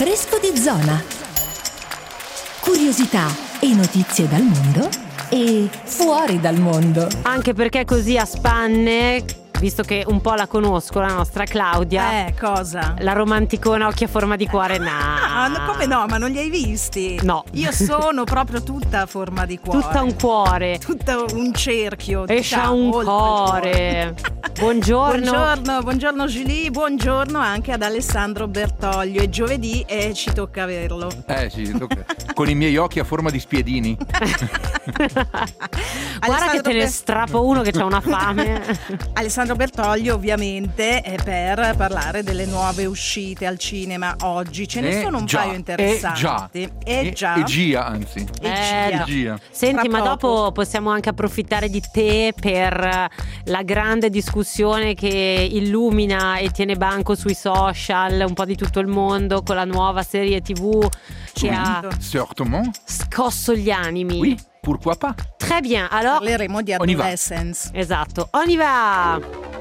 Fresco di zona. Curiosità e notizie dal mondo e fuori dal mondo. Anche perché così a spanne, visto che un po' la conosco, la nostra Claudia. Cosa? La romanticona occhi a forma di cuore, Come no? Ma non li hai visti? No. Io sono proprio tutta a forma di cuore. Tutta un cuore. Tutto un cerchio. Esce un cuore. Buongiorno Julie, buongiorno anche ad Alessandro Bertoglio. È giovedì e ci tocca averlo. Sì, tocca. Con i miei occhi a forma di spiedini. Guarda che te ne strappo uno che c'ha una fame. Alessandro Bertoglio ovviamente è per parlare delle nuove uscite al cinema oggi. Ce ne sono un paio interessanti. Gia, anzi. Gia. Senti, ma dopo possiamo anche approfittare di te per la grande discussione che illumina e tiene banco sui social un po' di tutto il mondo con la nuova serie TV che ha scosso gli animi. Oui, pourquoi pas? Très bien, alors parleremo di Adolescence. Esatto, on y va.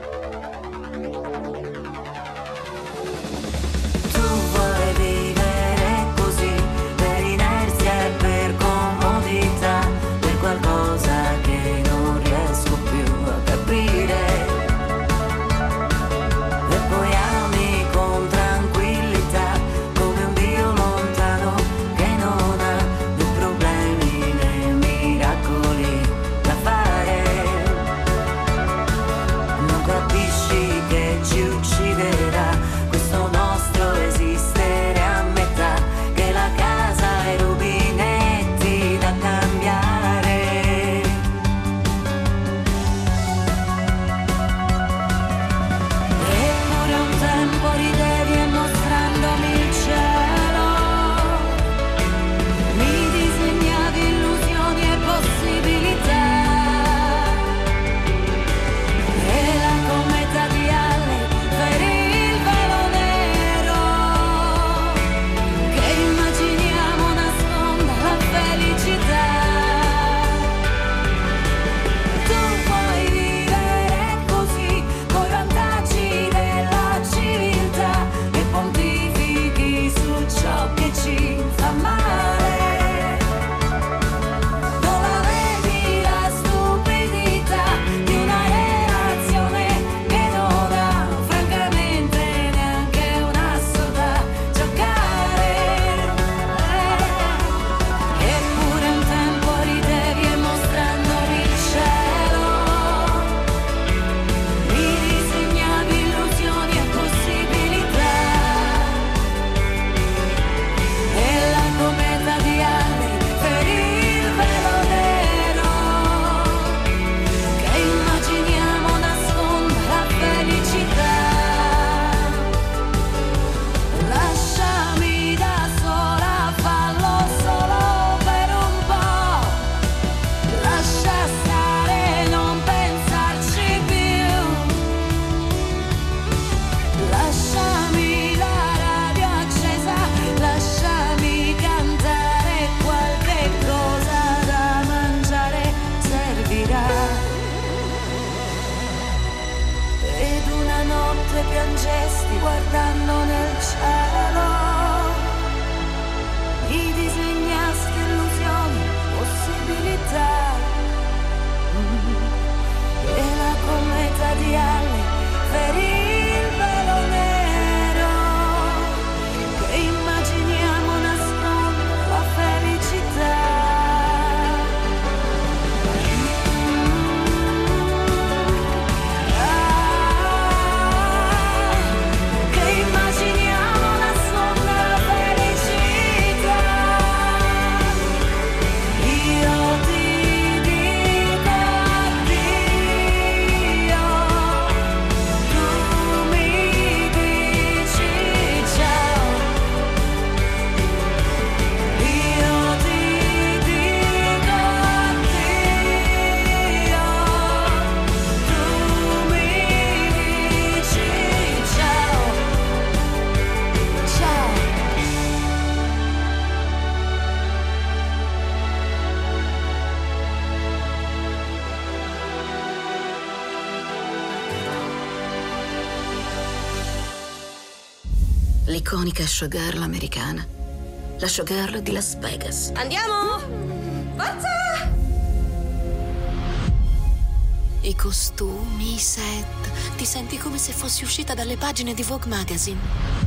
piangesti guardando nel cielo, mi disegnasti illusioni, possibilità, e la cometa di alle ferì il velo nero che immaginiamo nasconde la felicità. Che immaginiamo L'iconica showgirl americana. La showgirl di Las Vegas. Andiamo! Forza! I costumi, i set. Ti senti come se fossi uscita dalle pagine di Vogue Magazine.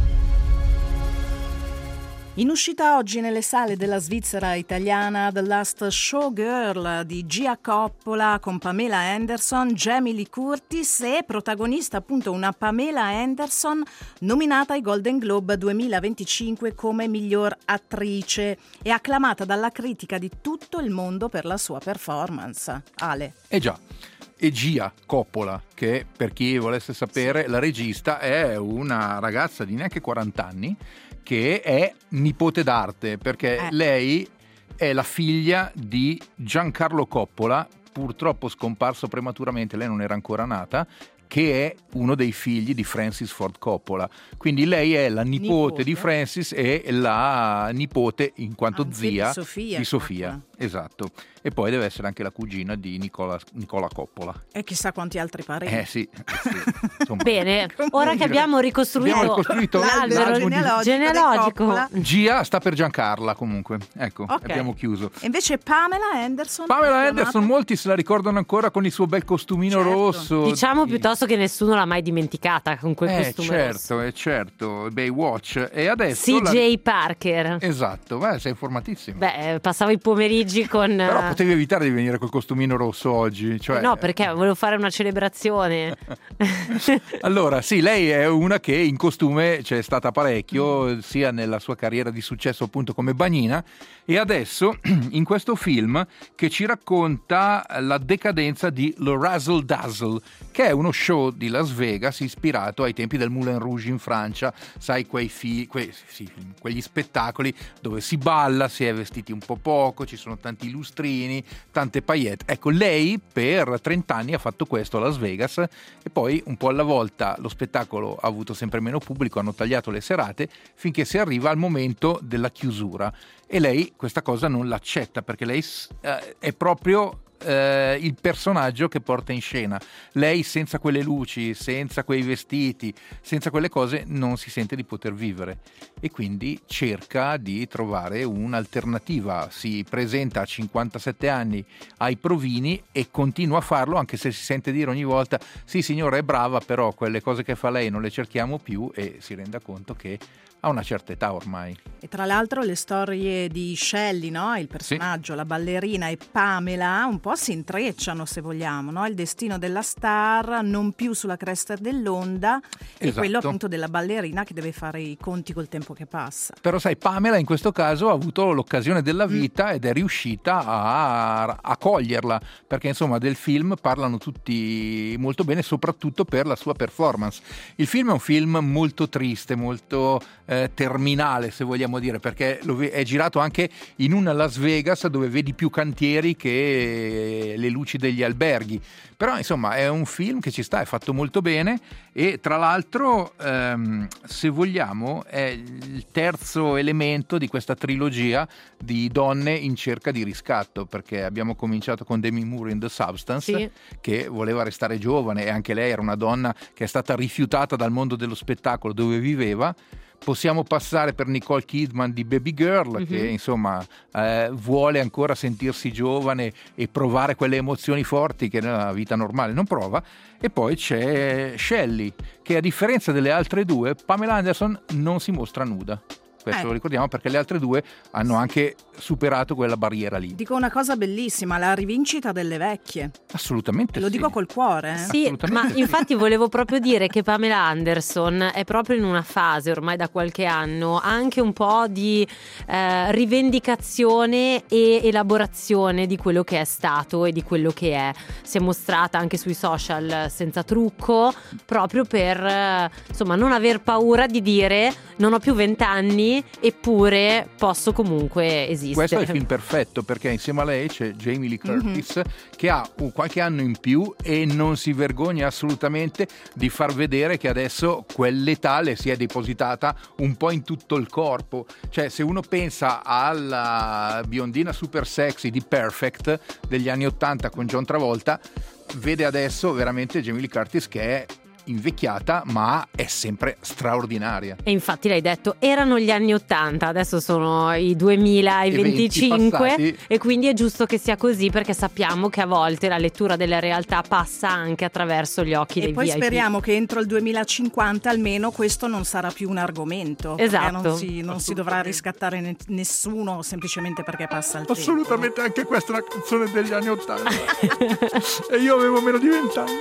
In uscita oggi nelle sale della Svizzera italiana The Last Showgirl di Gia Coppola con Pamela Anderson, Jamie Lee Curtis e protagonista appunto una Pamela Anderson nominata ai Golden Globe 2025 come miglior attrice e acclamata dalla critica di tutto il mondo per la sua performance. Ale. Già. E Gia Coppola, che per chi volesse sapere, la regista è una ragazza di neanche 40 anni che è nipote d'arte, perché lei è la figlia di Giancarlo Coppola, purtroppo scomparso prematuramente, lei non era ancora nata, che è uno dei figli di Francis Ford Coppola. Quindi lei è la nipote di Francis e la nipote in quanto zia di Sofia. Esatto. E poi deve essere anche la cugina di Nicola Coppola. E chissà quanti altri parenti. Sì. Bene, ora che abbiamo ricostruito l'albero genealogico, Gia sta per Giancarla comunque. Ecco, abbiamo chiuso. E invece Pamela Anderson, molti se la ricordano ancora con il suo bel costumino rosso. Diciamo piuttosto che nessuno l'ha mai dimenticata con quel costume rosso. Certo, Baywatch. E adesso CJ Parker. Esatto, sei informatissimo. Passavo i pomeriggi con... Però potevi evitare di venire col costumino rosso oggi, cioè... No, perché volevo fare una celebrazione. Allora, sì, lei è una che in costume c'è stata parecchio, sia nella sua carriera di successo appunto come bagnina, e adesso in questo film che ci racconta la decadenza di Le Razzle Dazzle, che è uno show di Las Vegas ispirato ai tempi del Moulin Rouge in Francia, sai, quegli spettacoli dove si balla, si è vestiti un po' poco, ci sono tanti lustrini, tante paillette. Ecco, lei per 30 anni ha fatto questo a Las Vegas e poi un po' alla volta lo spettacolo ha avuto sempre meno pubblico, hanno tagliato le serate finché si arriva al momento della chiusura e lei questa cosa non l'accetta perché lei è proprio il personaggio che porta in scena. Lei senza quelle luci, senza quei vestiti, senza quelle cose non si sente di poter vivere e quindi cerca di trovare un'alternativa. Si presenta a 57 anni ai provini e continua a farlo anche se si sente dire ogni volta sì signora è brava, però quelle cose che fa lei non le cerchiamo più e si renda conto che ha una certa età ormai. E tra l'altro le storie di Shelley, no? Il personaggio, la ballerina, e Pamela un po' si intrecciano, se vogliamo, no? Il destino della star non più sulla cresta dell'onda e quello appunto della ballerina che deve fare i conti col tempo che passa. Però sai, Pamela in questo caso ha avuto l'occasione della vita ed è riuscita a coglierla, perché insomma del film parlano tutti molto bene, soprattutto per la sua performance. Il film è un film molto triste, molto terminale, se vogliamo dire, perché è girato anche in una Las Vegas dove vedi più cantieri che le luci degli alberghi, però insomma è un film che ci sta, è fatto molto bene e tra l'altro se vogliamo è il terzo elemento di questa trilogia di donne in cerca di riscatto, perché abbiamo cominciato con Demi Moore in The Substance, che voleva restare giovane e anche lei era una donna che è stata rifiutata dal mondo dello spettacolo dove viveva. Possiamo passare per Nicole Kidman di Baby Girl, che insomma vuole ancora sentirsi giovane e provare quelle emozioni forti che nella vita normale non prova. E poi c'è Shelley, che a differenza delle altre due, Pamela Anderson non si mostra nuda. Questo lo ricordiamo perché le altre due hanno anche superato quella barriera lì. Dico una cosa bellissima, la rivincita delle vecchie. Assolutamente. Lo dico col cuore. Sì, ma infatti volevo proprio dire che Pamela Anderson è proprio in una fase ormai da qualche anno anche un po' di rivendicazione e elaborazione di quello che è stato e di quello che è. Si è mostrata anche sui social senza trucco, proprio per insomma non aver paura di dire non ho più 20 anni eppure posso comunque esistere. Questo è il film perfetto perché insieme a lei c'è Jamie Lee Curtis che ha qualche anno in più e non si vergogna assolutamente di far vedere che adesso quell'età le si è depositata un po' in tutto il corpo. Cioè se uno pensa alla biondina super sexy di Perfect degli anni 80 con John Travolta, vede adesso veramente Jamie Lee Curtis che è invecchiata, ma è sempre straordinaria. E infatti l'hai detto, erano gli anni 80, adesso sono i 2025 e quindi è giusto che sia così, perché sappiamo che a volte la lettura della realtà passa anche attraverso gli occhi dei VIP. E poi speriamo che entro il 2050 almeno questo non sarà più un argomento. Esatto. Non si dovrà riscattare nessuno semplicemente perché passa il tempo. Assolutamente, anche questa è una canzone degli anni 80 e io avevo meno di 20 anni.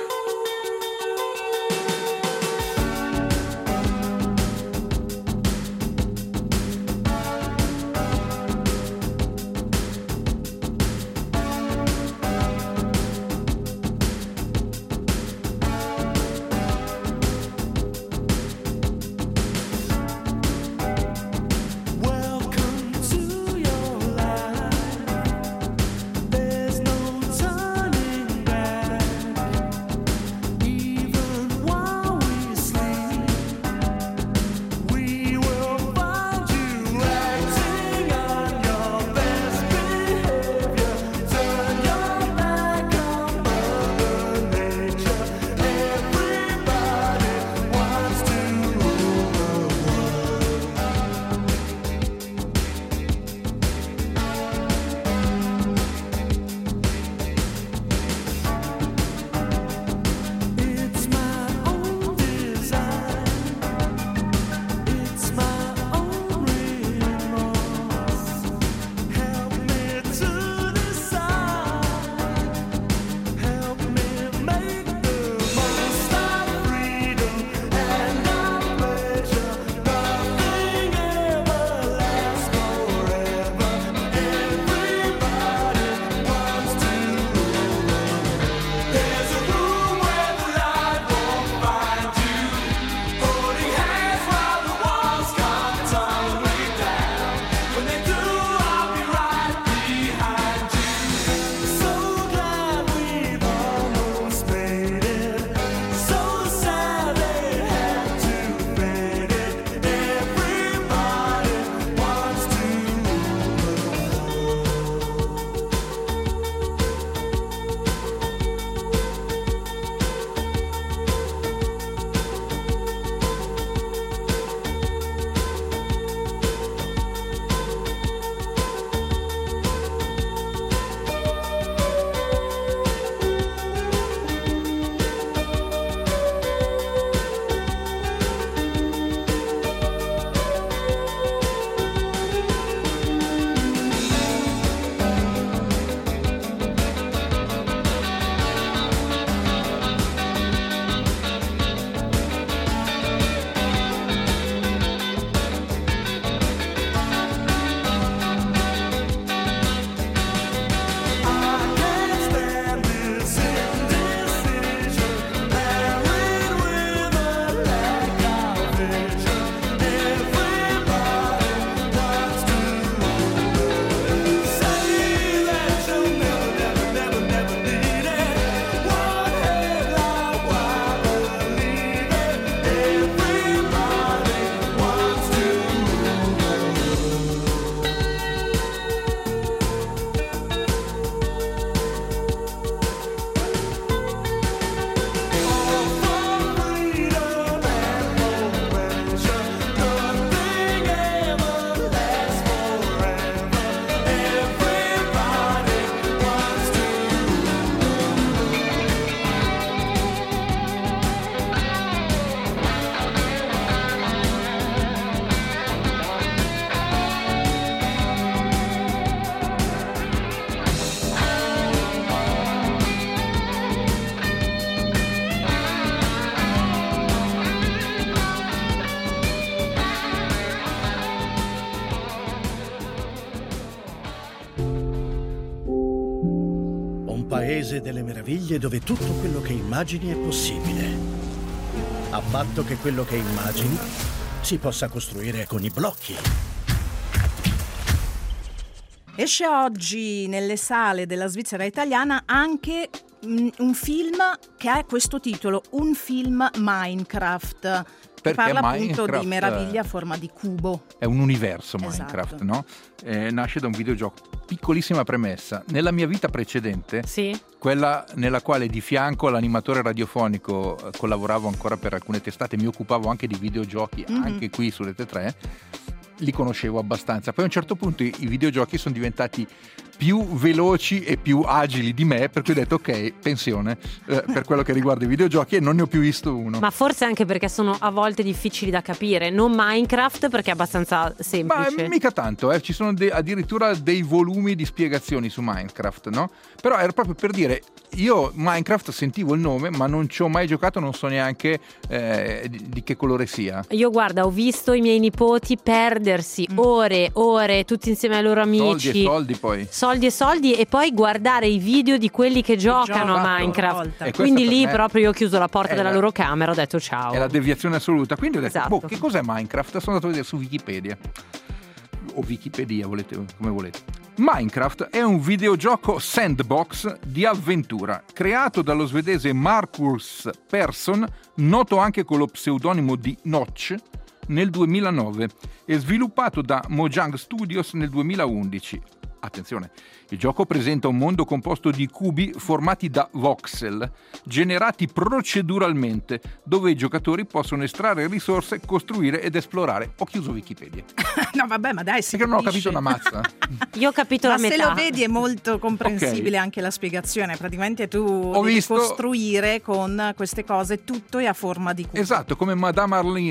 paese delle meraviglie dove tutto quello che immagini è possibile. A patto che quello che immagini si possa costruire con i blocchi. Esce oggi nelle sale della Svizzera italiana anche un film che ha questo titolo, un film Minecraft. perché parla appunto Minecraft di meraviglia a forma di cubo. è un universo Minecraft, Esatto. no? Nasce da un videogioco. Piccolissima premessa: nella mia vita precedente, Sì. quella nella quale di fianco all'animatore radiofonico collaboravo ancora per alcune testate, mi occupavo anche di videogiochi, anche qui su Rete 3, li conoscevo abbastanza. Poi a un certo punto i videogiochi sono diventati più veloci e più agili di me, per cui ho detto ok, pensione per quello che riguarda i videogiochi, e non ne ho più visto uno. Ma forse anche perché sono a volte difficili da capire, non Minecraft perché è abbastanza semplice. Ma mica tanto, ci sono addirittura dei volumi di spiegazioni su Minecraft, no? Però era proprio per dire, io Minecraft sentivo il nome, ma non ci ho mai giocato, non so neanche di che colore sia. Io guarda, ho visto i miei nipoti perdersi ore tutti insieme ai loro amici. Soldi e soldi poi. Soldi e soldi, e poi guardare i video di quelli che giocano a Minecraft. E Quindi questa lì per me proprio io ho chiuso la porta è della la- loro camera, ho detto ciao. È la deviazione assoluta. Quindi ho detto, Esatto. che cos'è Minecraft? Sono andato a vedere su Wikipedia. O Wikipedia, come volete. Minecraft è un videogioco sandbox di avventura creato dallo svedese Marcus Persson, noto anche con lo pseudonimo di Notch, nel 2009 e sviluppato da Mojang Studios nel 2011. Attenzione, il gioco presenta un mondo composto di cubi formati da voxel, generati proceduralmente, dove i giocatori possono estrarre risorse, costruire ed esplorare. Ho chiuso Wikipedia, No, vabbè, ma dai, si perché non ho capisce. capito una mazza. Io ho capito Ma la se metà. lo vedi è molto comprensibile Ok. anche la spiegazione. Praticamente tu Ho devi visto- costruire con queste cose tutto e a forma di cubo. Esatto, come Madame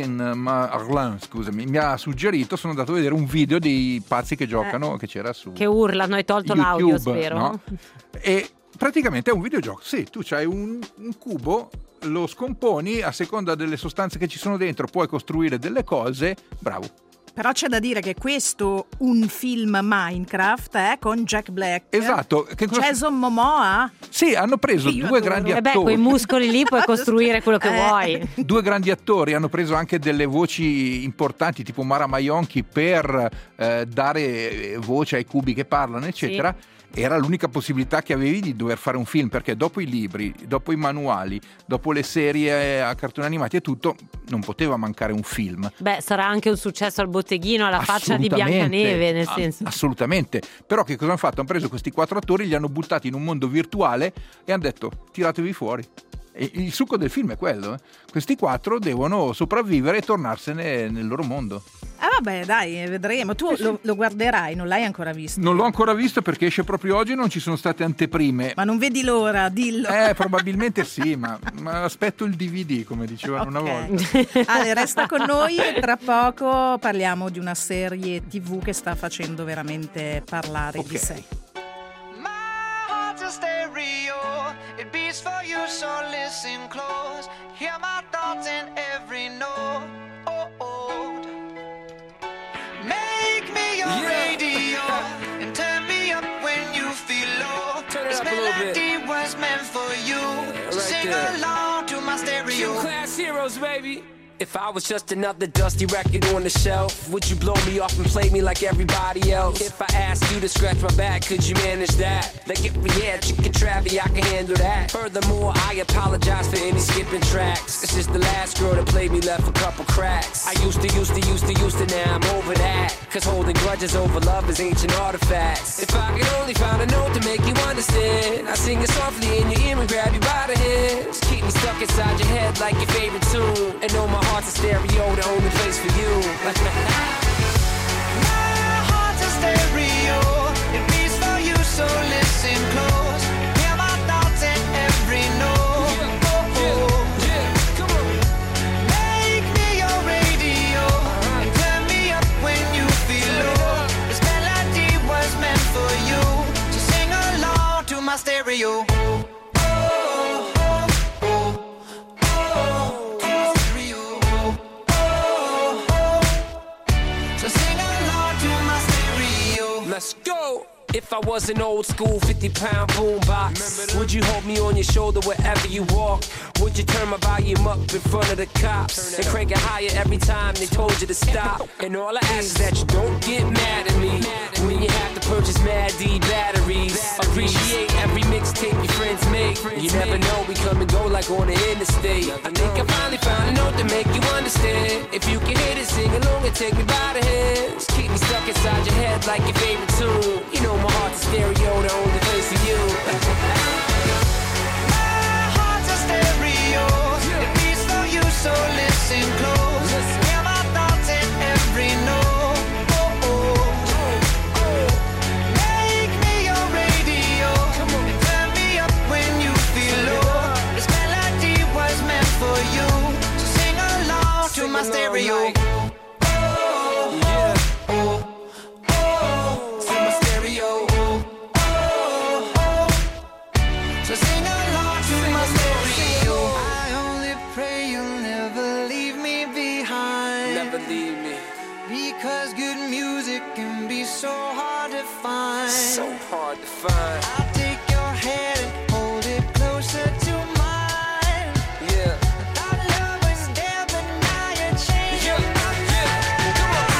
Arlene, scusami, mi ha suggerito, sono andato a vedere un video dei pazzi che giocano, che c'era su Che urlano, hai tolto l'audio, YouTube, spero. no? E praticamente è un videogioco. Sì, tu c'hai un cubo, lo scomponi a seconda delle sostanze che ci sono dentro, puoi costruire delle cose. Bravo. Però c'è da dire che questo un film Minecraft con Jack Black, Esatto. Che cosa- Jason Momoa. Sì, hanno preso Io due adoro. grandi E beh, attori. quei muscoli lì puoi costruire quello che vuoi. Due grandi attori, hanno preso anche delle voci importanti tipo Mara Maionchi per dare voce ai cubi che parlano, eccetera. Era l'unica possibilità che avevi di dover fare un film, perché dopo i libri, dopo i manuali, dopo le serie a cartoni animati e tutto, non poteva mancare un film. Beh, sarà anche un successo al botteghino, alla faccia di Assolutamente. Biancaneve, nel senso. Assolutamente. Però che cosa hanno fatto? Hanno preso questi 4 attori, li hanno buttati in un mondo virtuale e hanno detto tiratevi fuori. E il succo del film è quello. Questi 4 devono sopravvivere e tornarsene nel loro mondo. Vabbè, dai, vedremo. Tu lo guarderai, non l'hai ancora visto. Non l'ho ancora visto perché esce proprio oggi, non ci sono state anteprime. Ma non vedi l'ora, dillo. Probabilmente sì, ma aspetto il DVD, come dicevano una volta. Ale, resta con noi e tra poco parliamo di una serie TV che sta facendo veramente parlare di sé. My heart's a stereo, it beats for you, so listen close. Hear my thoughts in every note. Make me your radio and turn me up when you feel low. This melody was meant for you, so sing along to my stereo. Class heroes, baby. If I was just another dusty record on the shelf, would you blow me off and play me like everybody else? If I asked you to scratch my back, could you manage that? Like if we had chicken trappy, I can handle that. Furthermore, I apologize for any skipping tracks. It's just the last girl that played me left a couple cracks. I used to, now I'm over that. Cause holding grudges over love is ancient artifacts. If I could only find a note to make you understand, I sing it softly in your ear and grab you by the hands. Keep me stuck inside your head like your favorite tune. And know my heart's a stereo, the only place for you. My heart's a stereo, it beats for you, so listen close. Hear my thoughts in every note. Come on. Make me your radio and turn me up when you feel low. This melody was meant for you, so sing along to my stereo. Let's go. If I was an old school 50-pound boombox, would you hold me on your shoulder wherever you walk? Would you turn my volume up in front of the cops and crank it higher every time they told you to stop? And all I ask is that you don't get mad at me when you have to purchase Mad D batteries. Appreciate every mixtape your friends make. You never know, we come and go like on the interstate. I think I finally found a note to make you understand. If you can hit it, sing along and take me by the hands. Keep me stuck inside your head like your favorite tune. You know my heart's a stereo, the only place for you. My heart's a stereo. It beats for you, so listen close. Hear my thoughts in every note. Oh, oh. Make me your radio. And turn me up when you feel low. This melody was meant for you, so sing along to my stereo. Because good music can be so hard to find. So hard to find. I'll take your hand and hold it closer to mine. Yeah. Our love was there, but now you're changing my mind.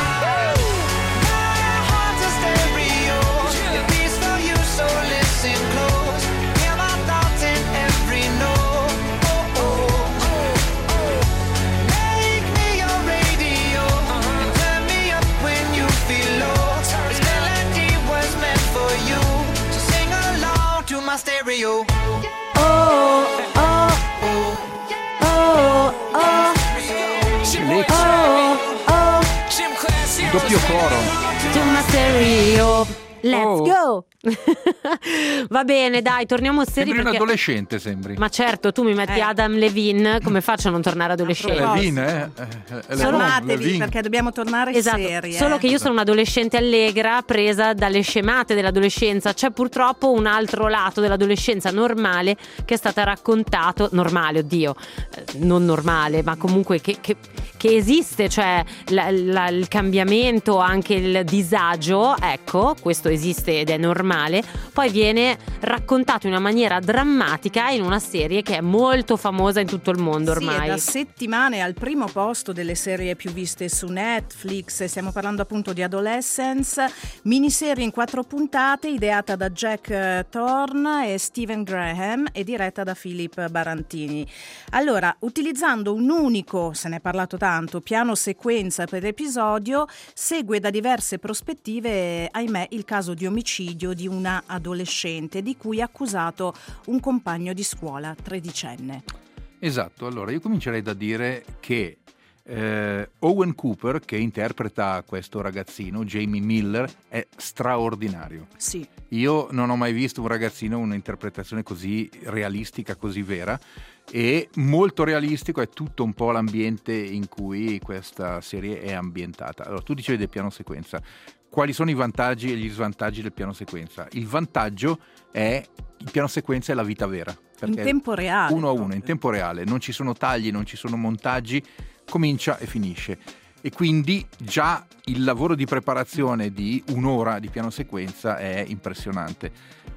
My heart's a stereo. It beats for you, so listen close. Hear my thoughts in every note. Oh, oh, oh. Make me your radio. And turn me up when you feel low. This melody was meant for you, so sing along to my stereo. Il doppio coro. To my stereo. Let's go. Va bene, dai, torniamo seri. Sembri un perché... adolescente, sembri. Ma certo, tu mi metti Adam Levine, come faccio a non tornare adolescente? Levine, Fermatevi perché dobbiamo tornare seri. Solo che io sono un'adolescente allegra, presa dalle scemate dell'adolescenza. C'è purtroppo un altro lato dell'adolescenza normale che è stata raccontato, normale, oddio, non normale, ma comunque che esiste, cioè il cambiamento, anche il disagio, ecco, questo esiste ed è normale. Poi viene raccontato in una maniera drammatica in una serie che è molto famosa in tutto il mondo ormai. Sì, è da settimane al primo posto delle serie più viste su Netflix. Stiamo parlando appunto di Adolescence, miniserie in 4 puntate, ideata da Jack Thorne e Stephen Graham e diretta da Philip Barantini. Allora, utilizzando un unico, se ne è parlato tanto, piano sequenza per episodio, segue da diverse prospettive, ahimè, il caso di omicidio di una adolescente di cui è accusato un compagno di scuola 13enne. Esatto, allora io comincerei da dire che Owen Cooper, che interpreta questo ragazzino, Jamie Miller, è straordinario. Sì. Io non ho mai visto un ragazzino, un'interpretazione così realistica, così vera, e molto realistico è tutto un po' l'ambiente in cui questa serie è ambientata. Allora, tu dicevi del piano sequenza. Quali sono i vantaggi e gli svantaggi del piano sequenza? Il vantaggio è il piano sequenza è la vita vera. In tempo reale. Uno a uno, in tempo reale. Non ci sono tagli, non ci sono montaggi, comincia e finisce. E quindi già il lavoro di preparazione di un'ora di piano sequenza è impressionante.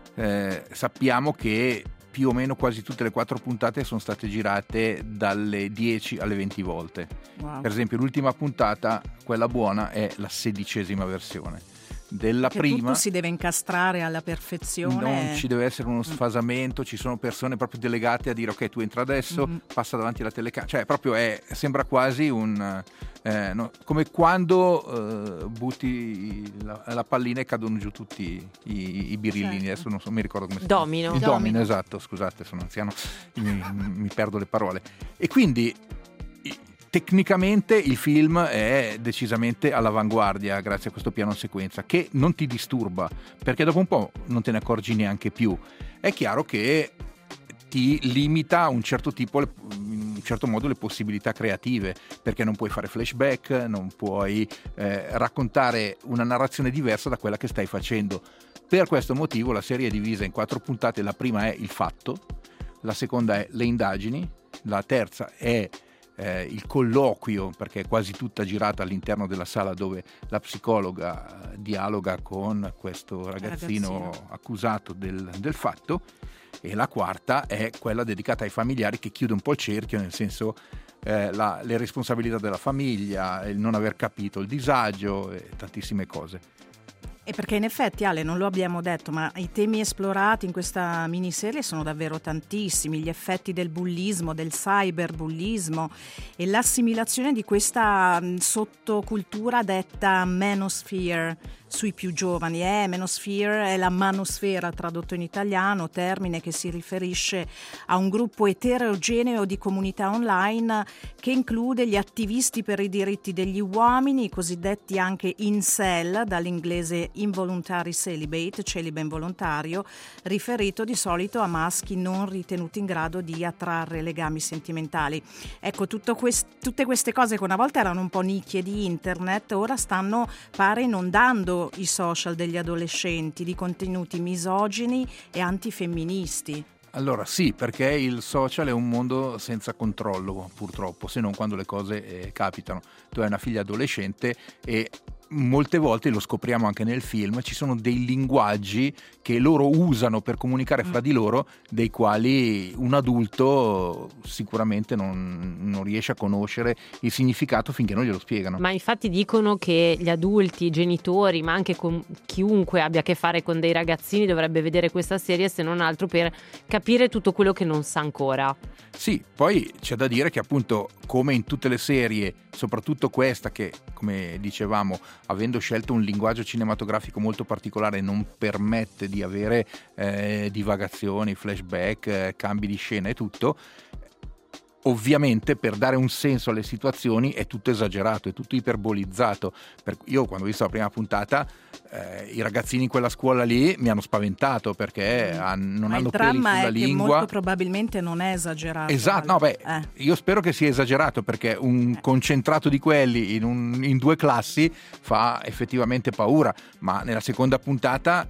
Sappiamo che più o meno quasi tutte le 4 puntate sono state girate dalle 10 alle 20 volte. Wow. Per esempio l'ultima puntata, quella buona, è la 16ª versione. Della che prima tutto si deve incastrare alla perfezione. non ci deve essere uno sfasamento, ci sono persone proprio delegate a dire ok, tu entra adesso, passa davanti alla telecamera, cioè proprio sembra quasi un come quando butti la pallina e cadono giù tutti i birillini, certo. adesso non so, mi ricordo come si Domino. chiama. Il domino, esatto, scusate, sono anziano, mi perdo le parole. E quindi tecnicamente il film è decisamente all'avanguardia grazie a questo piano sequenza che non ti disturba, perché dopo un po' non te ne accorgi neanche più. È chiaro che ti limita a un certo tipo, in un certo modo, le possibilità creative, perché non puoi fare flashback, non puoi raccontare una narrazione diversa da quella che stai facendo. Per questo motivo la serie è divisa in 4 puntate. La prima è il fatto, la seconda è le indagini, la terza è il colloquio, perché è quasi tutta girata all'interno della sala dove la psicologa dialoga con questo ragazzino accusato del fatto, e la quarta è quella dedicata ai familiari, che chiude un po' il cerchio, nel senso le responsabilità della famiglia, il non aver capito il disagio e tantissime cose. E perché in effetti, Ale, non lo abbiamo detto, ma i temi esplorati in questa miniserie sono davvero tantissimi: gli effetti del bullismo, del cyberbullismo e l'assimilazione di questa sottocultura detta manosphere sui più giovani. Manosphere è la manosfera tradotto in italiano, termine che si riferisce a un gruppo eterogeneo di comunità online che include gli attivisti per i diritti degli uomini, i cosiddetti anche incel, dall'inglese involuntary celibate, celibe involontario, riferito di solito a maschi non ritenuti in grado di attrarre legami sentimentali. Ecco, tutte queste cose che una volta erano un po' nicchie di internet, ora stanno, pare, inondando i social degli adolescenti di contenuti misogini e antifemministi. Allora sì, perché il social è un mondo senza controllo, purtroppo, se non quando le cose capitano. Tu hai una figlia adolescente e molte volte, lo scopriamo anche nel film, ci sono dei linguaggi che loro usano per comunicare fra di loro, dei quali un adulto sicuramente non riesce a conoscere il significato finché non glielo spiegano. Ma infatti dicono che gli adulti, i genitori, ma anche chiunque abbia a che fare con dei ragazzini dovrebbe vedere questa serie, se non altro per capire tutto quello che non sa ancora. Sì, poi c'è da dire che appunto, come in tutte le serie, soprattutto questa che, come dicevamo, avendo scelto un linguaggio cinematografico molto particolare, non permette di avere divagazioni, flashback, cambi di scena e tutto. Ovviamente, per dare un senso alle situazioni, è tutto esagerato, è tutto iperbolizzato. Io quando ho visto la prima puntata, i ragazzini in quella scuola lì mi hanno spaventato, perché non hanno peli sulla lingua. Che molto probabilmente non è esagerato. Esatto, io spero che sia esagerato, perché un concentrato di quelli in 2 classi fa effettivamente paura. Ma nella seconda puntata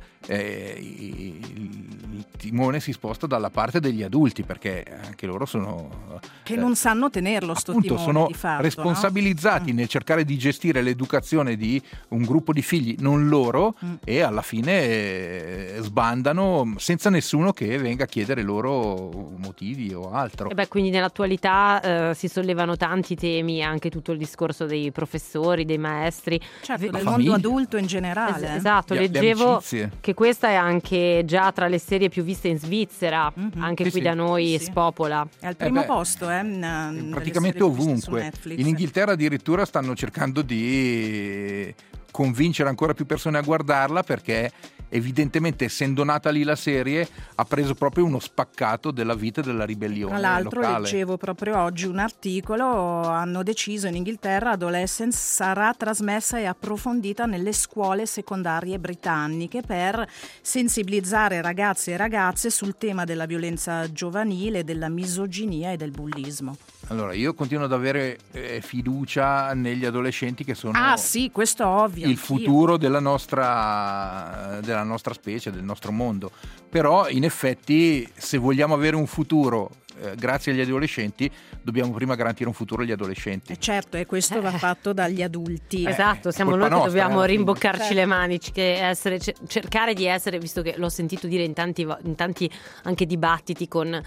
il timone si sposta dalla parte degli adulti, perché anche loro sono che non sanno tenerlo sto appunto, timone, sono di fatto, responsabilizzati nel cercare di gestire l'educazione di un gruppo di figli non loro, e alla fine sbandano senza nessuno che venga a chiedere loro motivi o altro. E quindi nell'attualità si sollevano tanti temi, anche tutto il discorso dei professori, dei maestri, certo, del mondo adulto in generale. Esatto, leggevo che questa è anche già tra le serie più viste in Svizzera, anche qui da noi spopola. È al primo posto, praticamente ovunque. In Inghilterra addirittura stanno cercando di convincere ancora più persone a guardarla, perché evidentemente, essendo nata lì la serie, ha preso proprio uno spaccato della vita e della ribellione locale. Tra l'altro leggevo proprio oggi un articolo, hanno deciso in Inghilterra Adolescence sarà trasmessa e approfondita nelle scuole secondarie britanniche per sensibilizzare ragazzi e ragazze sul tema della violenza giovanile, della misoginia e del bullismo. Allora, io continuo ad avere fiducia negli adolescenti, che sono sì, questo ovvio, il futuro della nostra specie, del nostro mondo. Però in effetti, se vogliamo avere un futuro grazie agli adolescenti, dobbiamo prima garantire un futuro agli adolescenti. Certo, e questo va fatto dagli adulti. Esatto, siamo noi che dobbiamo rimboccarci le maniche, cercare di essere, visto che l'ho sentito dire in tanti anche dibattiti con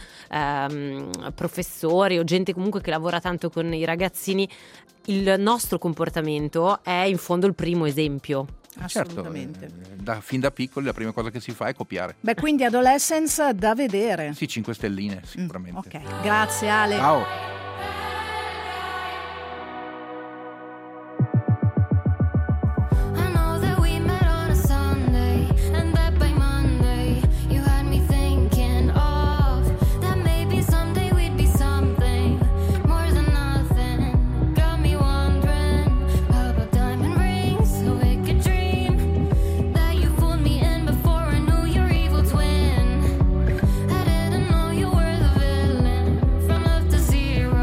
professori o gente comunque che lavora tanto con i ragazzini, il nostro comportamento è in fondo il primo esempio. Assolutamente. Certo, fin da piccoli la prima cosa che si fa è copiare. Quindi Adolescence da vedere. Sì, 5 stelline sicuramente. Ok, grazie Ale. Ciao. Zero.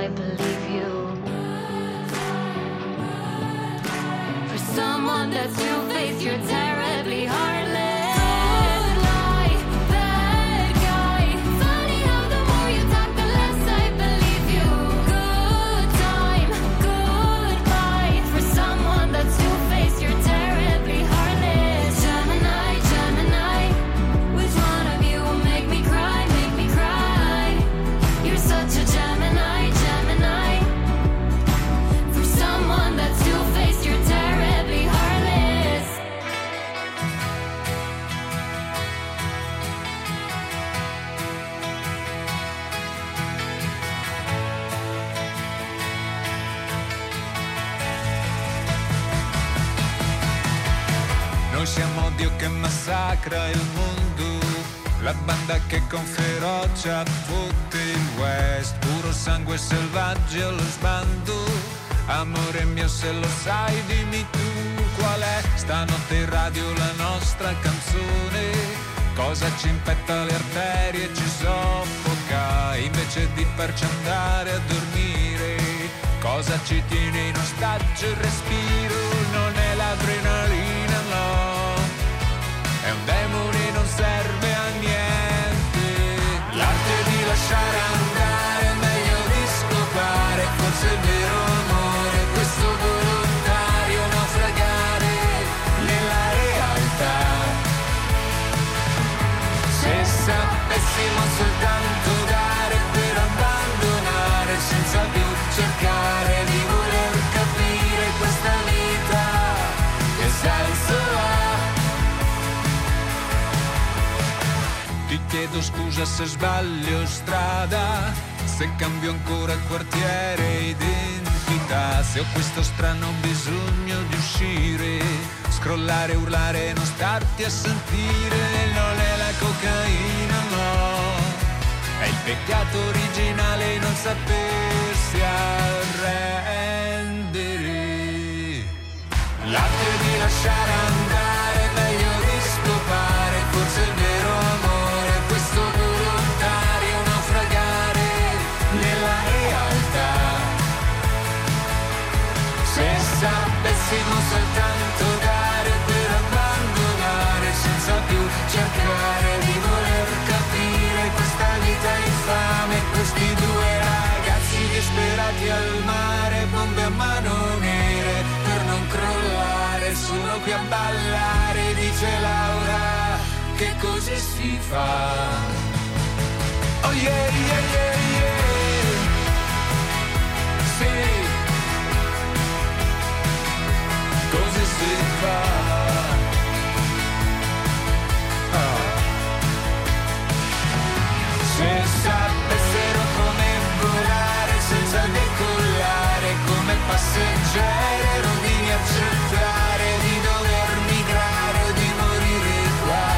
I believe you. For someone that's two-faced, you're terribly heartless. Noi siamo Dio che massacra il mondo, la banda che con ferocia fotte il West, puro sangue selvaggio allo sbando. Amore mio, se lo sai dimmi tu qual è stanotte in radio la nostra canzone. Cosa ci infetta le arterie e ci soffoca, invece di farci andare a dormire. Cosa ci tiene in ostaggio il respiro? Non è l'adrenalina, no, è un demone, non serve a niente. L'arte di lasciare andare, è meglio di scopare, forse è vero amore, questo volontario naufragare nella realtà. Se sapessimo soltanto dare per abbandonare, senza più cercare di voler capire questa vita, che senso ha? Ti chiedo scusa se sbaglio strada, se cambio ancora quartiere, identità, se ho questo strano bisogno di uscire, scrollare, urlare, non starti a sentire. Non è la cocaina, no, è il peccato originale, non sapersi arrendere. L'arte di lasciare andare, è meglio di scopare, forse è vero amore, questo volontario naufragare nella realtà. Se sapessimo soltanto dare per abbandonare, senza più cercare di voler capire questa vita infame, questi due ragazzi disperati al mare, bombe a mano nere per non crollare, sono qui a ballare, dice Laura, che così si fa. Oh yeah, yeah, yeah, yeah. Sì, così si fa. Se sapessero come volare senza decollare, come passeggeri, rovini accettare di dover migrare o di morire qua.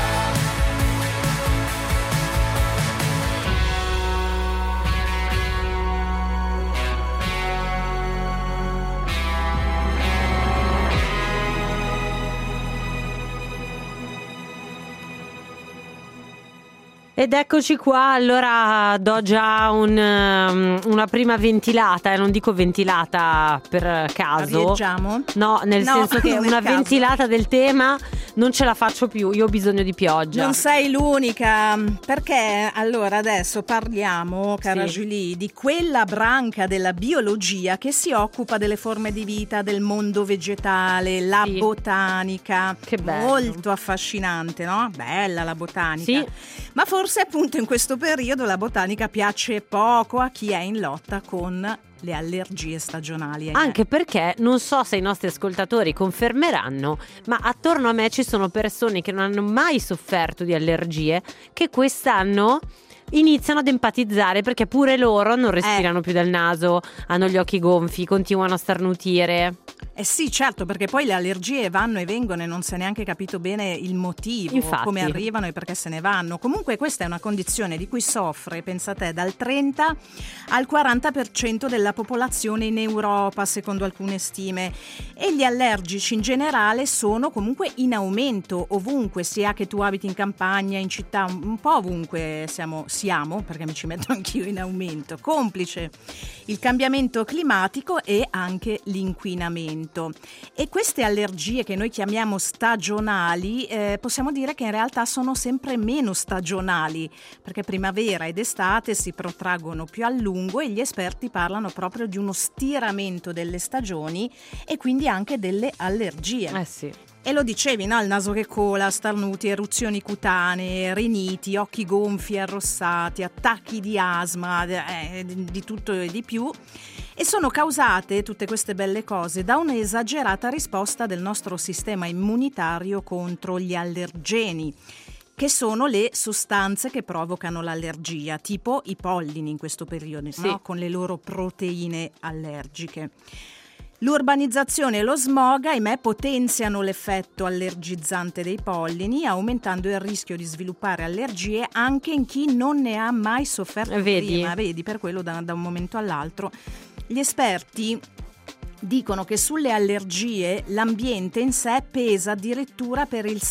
Ed eccoci qua, allora do già una prima ventilata, non dico ventilata per caso. Arieggiamo? No, nel senso che una caso. ventilata del tema non ce la faccio più, io ho bisogno di pioggia. Non sei l'unica, perché allora adesso parliamo, cara Sì. Julie, di quella branca della biologia che si occupa delle forme di vita, del mondo vegetale, la Sì. botanica. Che bello. Molto affascinante, no? Bella la botanica. Sì. Ma forse appunto in questo periodo la botanica piace poco a chi è in lotta con le allergie stagionali. Anche perché non so se i nostri ascoltatori confermeranno, ma attorno a me ci sono persone che non hanno mai sofferto di allergie che quest'anno iniziano ad empatizzare, perché pure loro non respirano più dal naso, hanno gli occhi gonfi, continuano a starnutire. Sì, certo, perché poi le allergie vanno e vengono e non si è neanche capito bene il motivo, Infatti. come arrivano e perché se ne vanno. Comunque questa è una condizione di cui soffre, pensate, dal 30 al 40% della popolazione in Europa, secondo alcune stime. E gli allergici in generale sono comunque in aumento ovunque, sia che tu abiti in campagna, in città, un po' ovunque siamo, perché mi ci metto anch'io in aumento, complice il cambiamento climatico e anche l'inquinamento. E queste allergie che noi chiamiamo stagionali, possiamo dire che in realtà sono sempre meno stagionali, perché primavera ed estate si protraggono più a lungo e gli esperti parlano proprio di uno stiramento delle stagioni e quindi anche delle allergie. Sì. E lo dicevi, no? Il naso che cola, starnuti, eruzioni cutanee, riniti, occhi gonfi, arrossati, attacchi di asma, di tutto e di più. E sono causate tutte queste belle cose da un'esagerata risposta del nostro sistema immunitario contro gli allergeni, che sono le sostanze che provocano l'allergia, tipo i pollini in questo periodo, sì, no? Con le loro proteine allergiche. L'urbanizzazione e lo smog, ahimè, potenziano l'effetto allergizzante dei pollini, aumentando il rischio di sviluppare allergie anche in chi non ne ha mai sofferto prima. Vedi, per quello da un momento all'altro. Gli esperti dicono che sulle allergie l'ambiente in sé pesa addirittura per il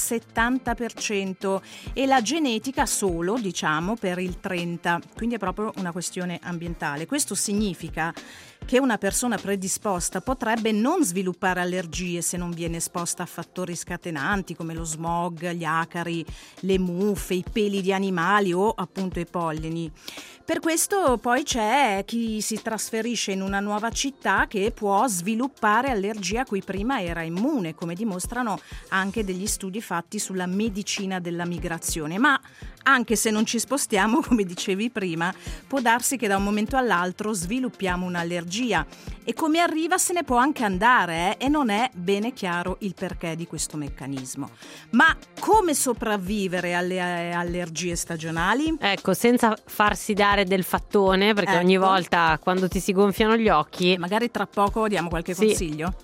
70% e la genetica solo, diciamo, per il 30%. Quindi è proprio una questione ambientale. Questo significa che una persona predisposta potrebbe non sviluppare allergie se non viene esposta a fattori scatenanti come lo smog, gli acari, le muffe, i peli di animali o appunto i pollini. Per questo poi c'è chi si trasferisce in una nuova città che può sviluppare allergie a cui prima era immune, come dimostrano anche degli studi fatti sulla medicina della migrazione. Ma anche se non ci spostiamo, come dicevi prima, può darsi che da un momento all'altro sviluppiamo un'allergia e come arriva se ne può anche andare e non è bene chiaro il perché di questo meccanismo. Ma come sopravvivere alle allergie stagionali? Ecco, senza farsi dare del fattone, perché ogni volta quando ti si gonfiano gli occhi, magari tra poco diamo qualche consiglio.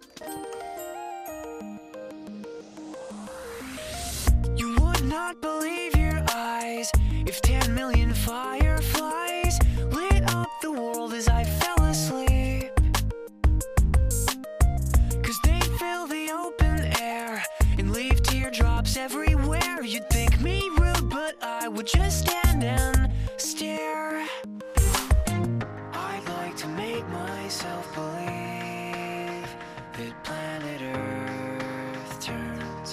You would not believe your eyes if 10 million fireflies lit up the world as I fell asleep. 'Cause they fill the open air and leave teardrops everywhere. You'd think me rude, but I would just stand and stare. I'd like to make myself believe that planet Earth turns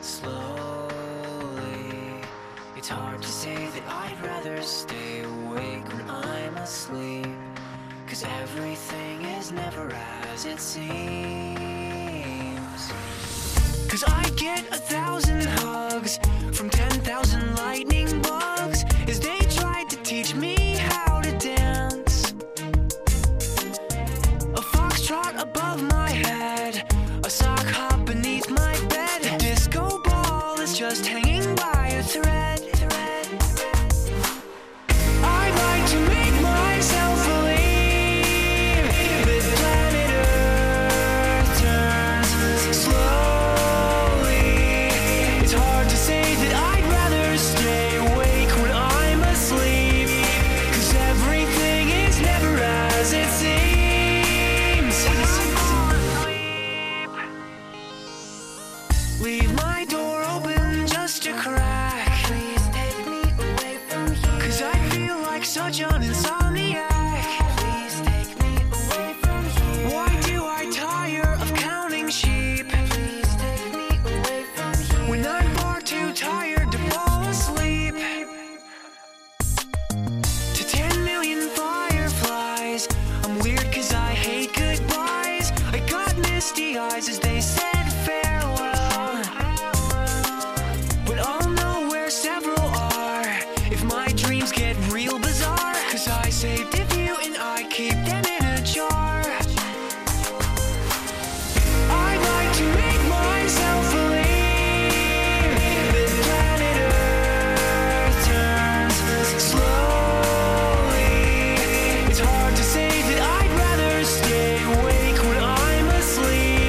slowly. It's hard to say that I'd rather stay awake when I'm asleep, 'cause everything is never as it seems. 'Cause I get 1,000 hugs from 10,000 lightning bugs as they tried to teach me how to dance. A foxtrot above my head, a sock hop beneath my bed, a disco ball is just hanging by a thread. I'd like to make myself believe that planet Earth turns slowly. It's hard to say that I'd rather stay awake when I'm asleep, 'cause everything is never as it seems. When I'm asleep, leave my door open just a crack. Please take me away from here, 'cause I feel like such an insomniac. Please take me away from here. Why do I tire of counting sheep? Please take me away from here, when I'm far too tired to fall asleep. To 10 million fireflies, I'm weird 'cause I hate goodbyes. I got misty eyes as they said farewell, but I'll know where several are if my dreams get real bizarre, 'cause I saved a few and I keep them in a jar. I'd like to make myself believe that planet Earth turns slowly. It's hard to say that I'd rather stay awake when I'm asleep,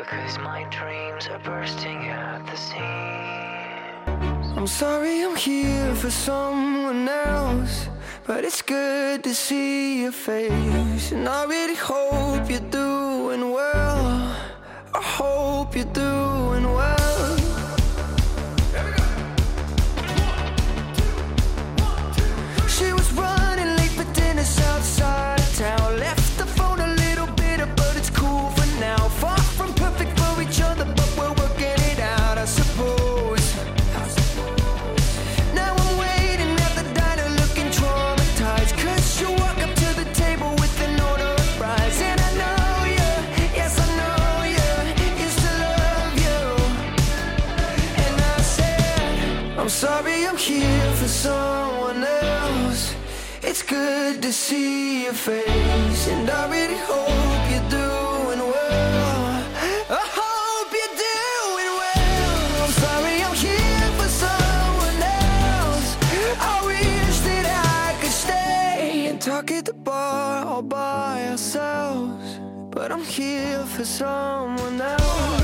'cause my dreams are bursting at the seams. I'm sorry I'm here for someone else, but it's good to see your face. And I really hope you're doing well. I hope you're doing well. She was running late for dinner outside of town. Left the phone a little bitter, but it's cool for now. Far from perfect for each other, but we're working it out, I suppose. Now I'm waiting at the diner looking traumatized, 'cause you walk up to the table with an order of fries. And I know you, yes I know you, used to love you. And I said, I'm sorry I'm here for someone else. It's good to see your face, and I really hope you're doing well. I hope you're doing well. I'm sorry I'm here for someone else. I wish that I could stay and talk at the bar all by ourselves, but I'm here for someone else.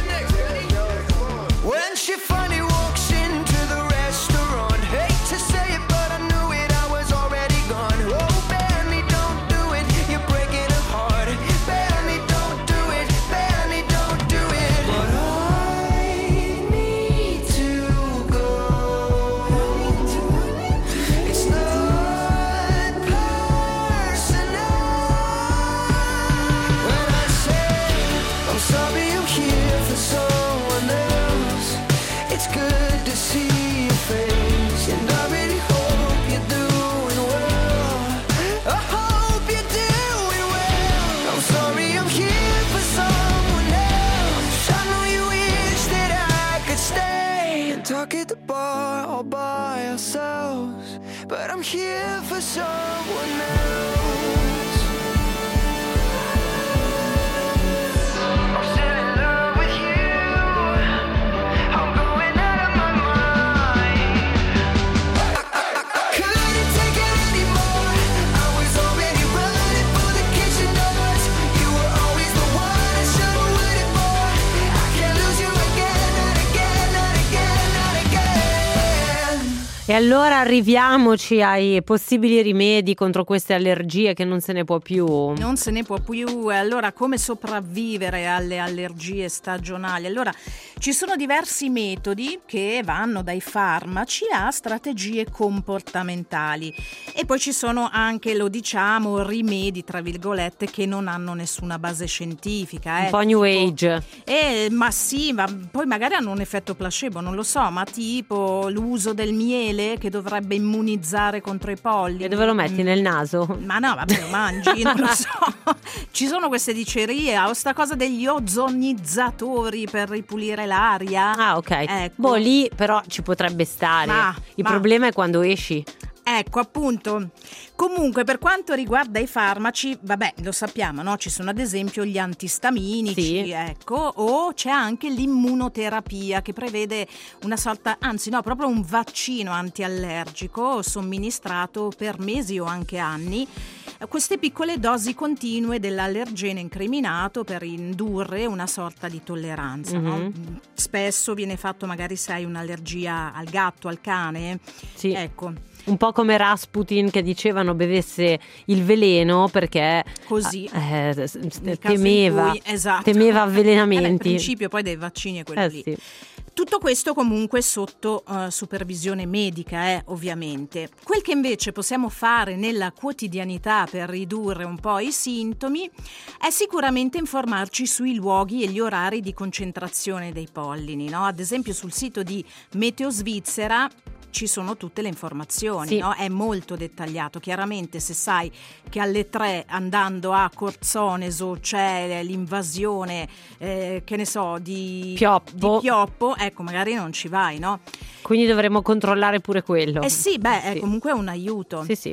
When she finally walks into the restaurant, hate to say it, but I knew it, I was already gone. Oh, Benny, don't do it, you're breaking her heart. Benny, don't do it, Benny, don't do it. But I need to go. It's not personal. When I say I'm sorry I'm here for someone else, it's good to see your face, and I really hope you're doing well. I hope you're doing well. I'm sorry I'm here for someone else. I know you wish that I could stay and talk at the bar all by ourselves, but I'm here for someone else. I'm still in love with you. I'm going out of my mind. I couldn't take it anymore. I was already running for the kitchen doors. You were always the one I should have waited for. I can't lose you again, not again, not again, not again. E allora arriviamoci ai possibili rimedi contro queste allergie, che non se ne può più. Non se ne può più. Allora, come sopravvivere alle allergie stagionali? Allora, ci sono diversi metodi che vanno dai farmaci a strategie comportamentali, e poi ci sono anche, lo diciamo, rimedi tra virgolette che non hanno nessuna base scientifica. Un po' new age. Ma sì, ma poi magari hanno un effetto placebo, non lo so, ma tipo l'uso del miele che dovrebbe immunizzare contro i polli. E dove lo metti? Nel naso? Ma no, vabbè, lo mangi, non lo so. Ci sono queste dicerie, o sta cosa degli ozonizzatori per ripulire l'aria. Ah, ok. Ecco. Boh, lì però ci potrebbe stare. Il problema è quando esci. Ecco, appunto. Comunque, per quanto riguarda i farmaci, vabbè, lo sappiamo, no? Ci sono ad esempio gli antistaminici, sì, ecco, o c'è anche l'immunoterapia, che prevede una sorta, anzi no, proprio un vaccino antiallergico somministrato per mesi o anche anni. Queste piccole dosi continue dell'allergene incriminato per indurre una sorta di tolleranza, no? Spesso viene fatto, magari se hai un'allergia al gatto, al cane, sì, ecco. Un po' come Rasputin, che dicevano bevesse il veleno perché così temeva, esatto, temeva avvelenamenti. Il principio poi dei vaccini è quello lì. Sì. Tutto questo comunque sotto supervisione medica, ovviamente. Quel che invece possiamo fare nella quotidianità per ridurre un po' i sintomi è sicuramente informarci sui luoghi e gli orari di concentrazione dei pollini, no? Ad esempio sul sito di Meteo Svizzera ci sono tutte le informazioni, sì, no? È molto dettagliato. Chiaramente, se sai che alle 3 andando a Corzoneso c'è l'invasione, che ne so, di Pioppo, ecco, magari non ci vai, no? Quindi dovremmo controllare pure quello. Sì, beh, è comunque un aiuto. Sì, sì.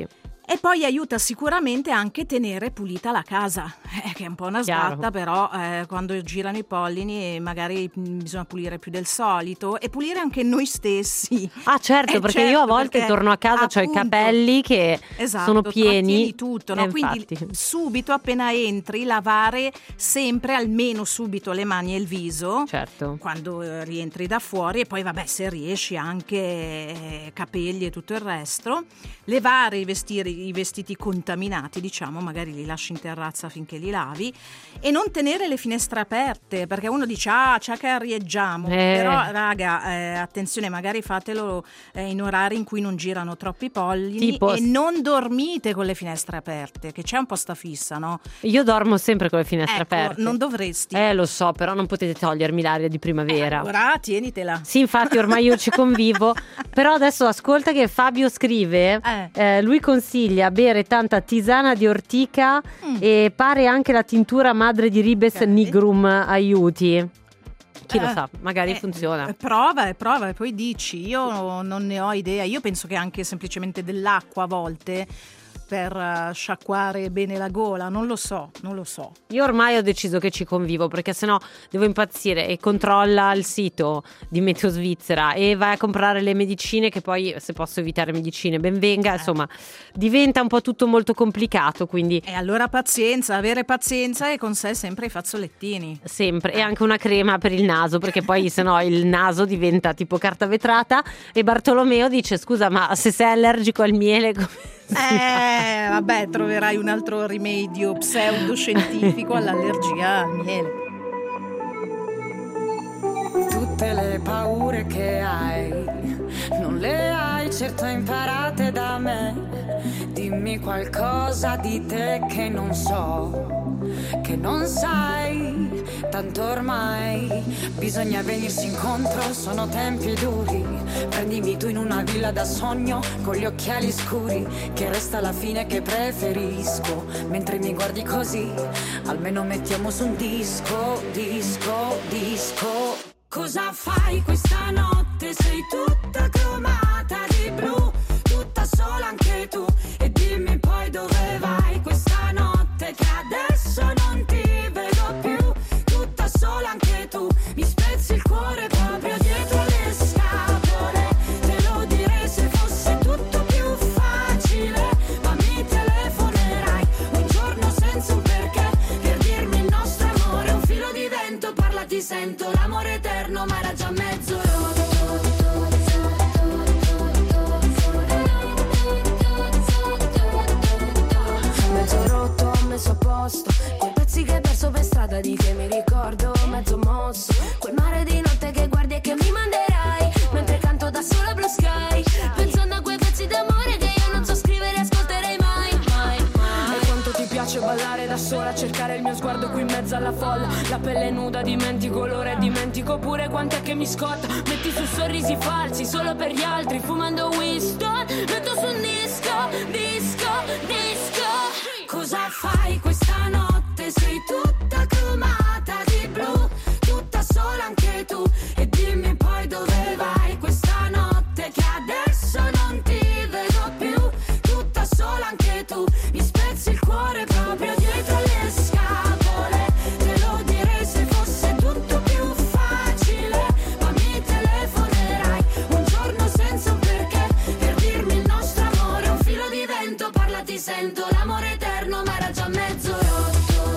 E poi aiuta sicuramente anche tenere pulita la casa, che è un po' una sbatta, però quando girano i pollini magari bisogna pulire più del solito e pulire anche noi stessi. Ah certo, perché io a volte torno a casa, ho i capelli che sono pieni. Tutto, no? Quindi subito appena entri lavare sempre almeno subito le mani e il viso, certo, quando rientri da fuori, e poi vabbè, se riesci anche capelli e tutto il resto. Levare i vestiti contaminati, diciamo, magari li lasci in terrazza finché li lavi, e non tenere le finestre aperte, perché uno dice c'è che arieggiamo, però raga, attenzione, magari fatelo in orari in cui non girano troppi pollini, e non dormite con le finestre aperte, che c'è un po' sta fissa, no? Io dormo sempre con le finestre aperte. Non dovresti. Lo so, però non potete togliermi l'aria di primavera. Allora tienitela. Sì, infatti ormai io ci convivo. Però adesso ascolta che Fabio scrive, lui consiglia bere tanta tisana di ortica e pare anche la tintura madre di ribes nigrum aiuti. Chi lo sa, magari funziona. Prova e poi dici. Io non ne ho idea. Io penso che anche semplicemente dell'acqua a volte per sciacquare bene la gola, non lo so. Io ormai ho deciso che ci convivo, perché sennò devo impazzire, e controlla il sito di Meteo Svizzera e vai a comprare le medicine, che poi, se posso evitare medicine, ben venga, insomma diventa un po' tutto molto complicato, quindi e allora pazienza, avere pazienza, e con sé sempre i fazzolettini, sempre, e anche una crema per il naso, perché poi sennò il naso diventa tipo carta vetrata. E Bartolomeo dice: scusa, ma se sei allergico al miele come... vabbè, troverai un altro rimedio pseudoscientifico all'allergia al miele. Tutte le paure che hai non le hai certo imparate da me. Dimmi qualcosa di te che non so, che non sai, tanto ormai bisogna venirsi incontro, sono tempi duri. Prendimi tu in una villa da sogno con gli occhiali scuri, che resta alla fine che preferisco. Mentre mi guardi così, almeno mettiamo su un disco. Cosa fai questa notte? Sei tutta cromata di blu, tutta sola anche tu. E dimmi poi dove vai questa notte, che adesso non ti vedo più. Tutta sola anche tu, mi spezzi il cuore proprio dietro le scapole. Te lo direi se fosse tutto più facile, ma mi telefonerai un giorno senza un perché, per dirmi il nostro amore è un filo di vento. Parla, ti sento, l'amore eterno, ma era già mezzo rotto. Mezzo rotto, messo a posto, quei pezzi che hai perso per strada, di che mi ricordo, mezzo mosso. Quel mare di notte che guardi e che mi manderai, mentre canto da sola Blue Sky, pensando a quei pezzi d'amore che io non so scrivere e ascolterei mai. E quanto ti piace ballare da sola, cercare il mio sguardo qui in mezzo alla folla. La pelle nuda, dimentico l'ora e dimentico pure quant'è che mi scotta. Metti su sorrisi falsi solo per gli altri, fumando Winston, metto su un disco. Cosa fai questa notte? Sei tutta cromata di blu, tutta sola anche tu. E dimmi poi dove vai questa notte, che adesso non ti vedo più. Tutta sola anche tu, mi spezzi il cuore proprio dietro le scapole. Te lo direi se fosse tutto più facile, ma mi telefonerai un giorno senza un perché, per dirmi il nostro amore è un filo di vento. Parla, ti sento, l'amore eterno, ma era già mezzo rotto.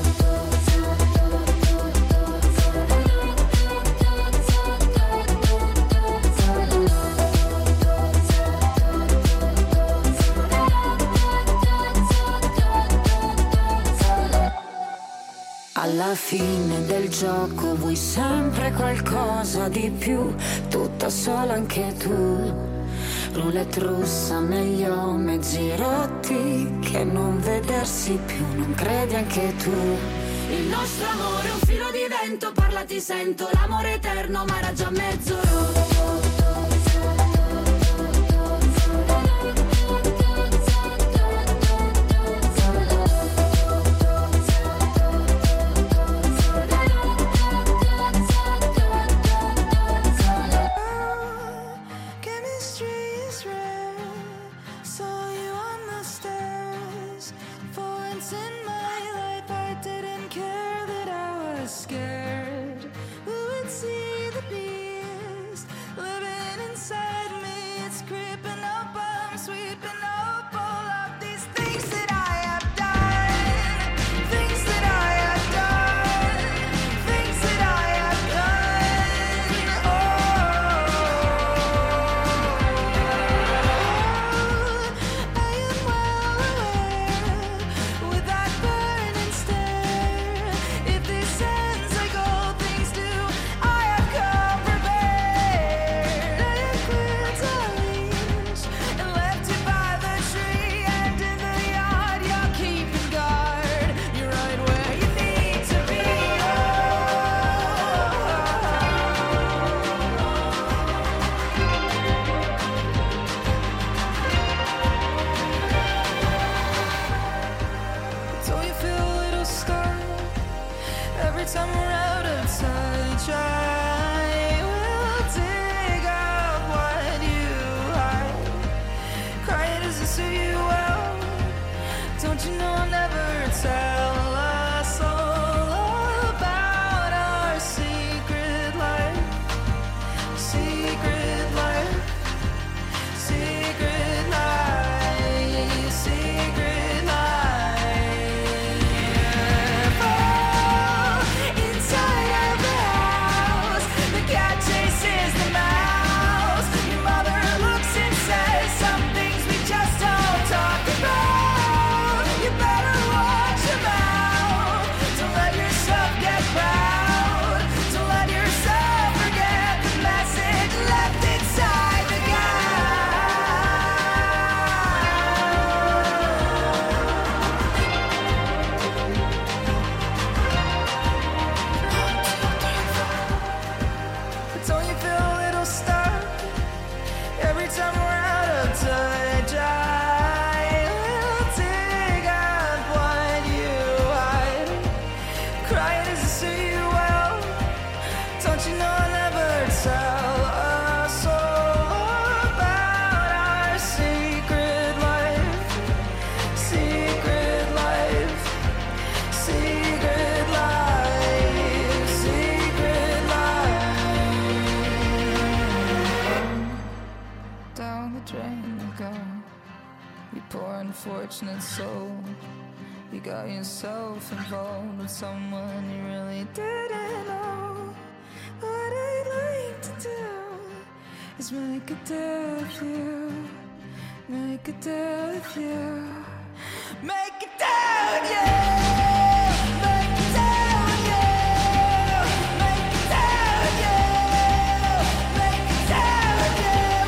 Alla fine del gioco vuoi sempre qualcosa di più, tutta sola anche tu. Roulette russa, meglio mezzi rotti che non vedersi più, non credi anche tu? Il nostro amore è un filo di vento, parla, ti sento, l'amore eterno, ma era già mezzo rotto. Chemistry is rare, saw you on the stairs. scared. Who would see the beast living inside me? It's creeping up, I'm sweeping up all of these things that I have done. Things that I have done. Things that I have done. I am well aware with that burning stare. If this ends like all things do, I have come prepared. I have quit our leash and left you by the tree, and in the yard you're keeping guard. You're right where you need to be. Don't you feel a little stuck every time we're out of touch? I will dig up what you hide. Crying doesn't suit you well. Don't you know I'll never tell us all about our secret life? Secret life. Secret life. Secret life. Fall inside of the house. The cat chases the mouse. Your mother looks and says some things we just don't talk about. You better watch your mouth. Don't let yourself get proud. Don't let yourself forget the message left inside the guy. Don't you feel a little stuck every time we're out of touch? I will dig up what you hide. Crying doesn't suit you well. Don't you know I'll never tell us all about our secret life? Secret life. Secret life. Secret life. Down the drain you go. You poor unfortunate soul. You got yourself involved with someone you really didn't know. What I'd like to do is make a deal with you. Make a deal with you. Make a deal with you. Make a deal with you. Make a deal with you. Make a deal with you.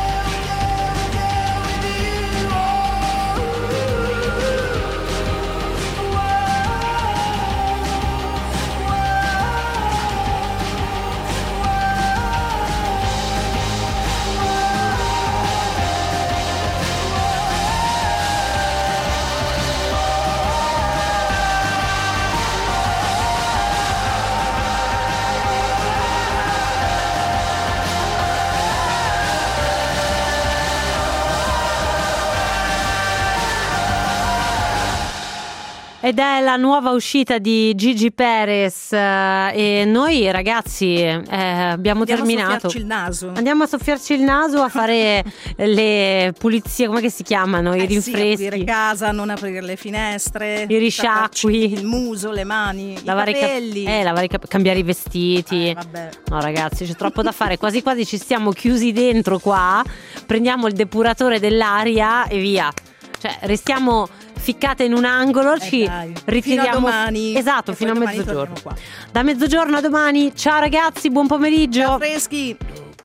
Ed è la nuova uscita di Gigi Perez e noi ragazzi abbiamo terminato. Soffiarci il naso. Andiamo a soffiarci il naso, a fare le pulizie, come che si chiamano? I rinfreschi. Sì, aprire casa, non aprire le finestre, i risciacqui, il muso, le mani, lavare i capelli, cambiare i vestiti. Vabbè. No ragazzi, c'è troppo da fare, quasi quasi ci stiamo chiusi dentro qua, prendiamo il depuratore dell'aria e via. Cioè restiamo ficcate in un angolo, ci ritiriamo fino a domani. Esatto, fino a mezzogiorno. Da mezzogiorno a domani. Ciao ragazzi, buon pomeriggio. Ciao freschi.